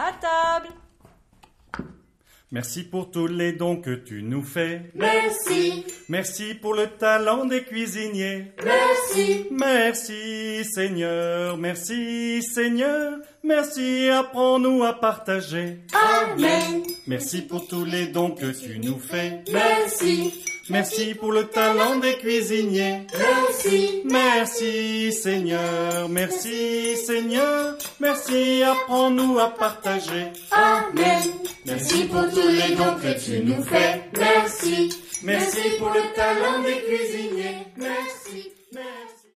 À table. Merci pour tous les dons que tu nous fais. Merci, Merci pour le talent des cuisiniers. merci, Merci Seigneur, merci Seigneur. Merci, apprends-nous à partager. Amen. Merci pour tous les dons que tu nous fais. Merci, Merci pour le talent des cuisiniers. merci, Merci Seigneur, merci Seigneur. Merci, apprends-nous à partager. Amen. Merci pour tous les dons que tu nous fais. Merci, Merci pour le talent des cuisiniers. Merci, merci.